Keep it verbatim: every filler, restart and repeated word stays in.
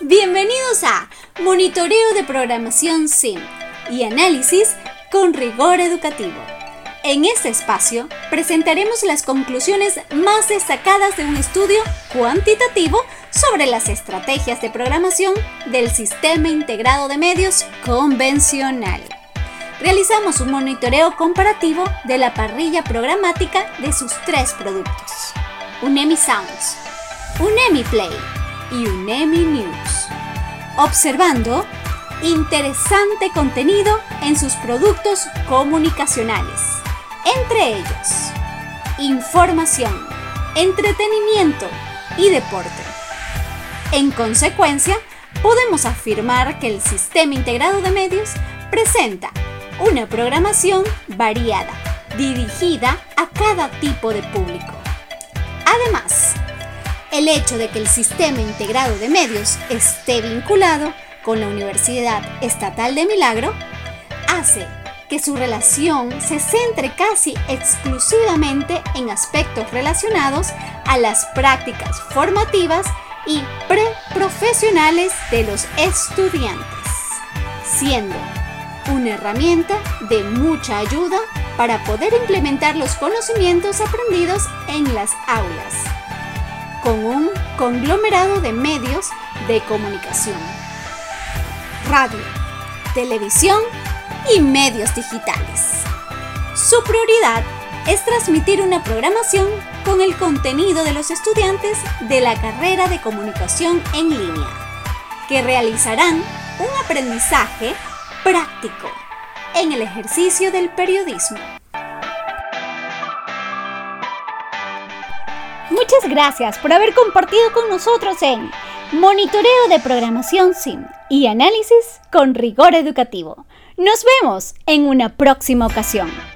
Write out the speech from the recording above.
Bienvenidos a Monitoreo de Programación S I M y Análisis con Rigor Educativo. En este espacio presentaremos las conclusiones más destacadas de un estudio cuantitativo sobre las estrategias de programación del Sistema Integrado de Medios convencional. Realizamos un monitoreo comparativo de la parrilla programática de sus tres productos: UNEMI Sounds, UNEMI Play y UNEMI News, observando interesante contenido en sus productos comunicacionales, entre ellos información, entretenimiento y deporte. En consecuencia, podemos afirmar que el Sistema Integrado de Medios presenta una programación variada, dirigida a cada tipo de público. Además, el hecho de que el Sistema Integrado de Medios esté vinculado con la Universidad Estatal de Milagro hace que su relación se centre casi exclusivamente en aspectos relacionados a las prácticas formativas y preprofesionales de los estudiantes, siendo una herramienta de mucha ayuda para poder implementar los conocimientos aprendidos en las aulas, con un conglomerado de medios de comunicación: radio, televisión y medios digitales. Su prioridad es transmitir una programación con el contenido de los estudiantes de la carrera de comunicación en línea, que realizarán un aprendizaje práctico en el ejercicio del periodismo. Muchas gracias por haber compartido con nosotros en Monitoreo de Programación S I M y Análisis con Rigor Educativo. Nos vemos en una próxima ocasión.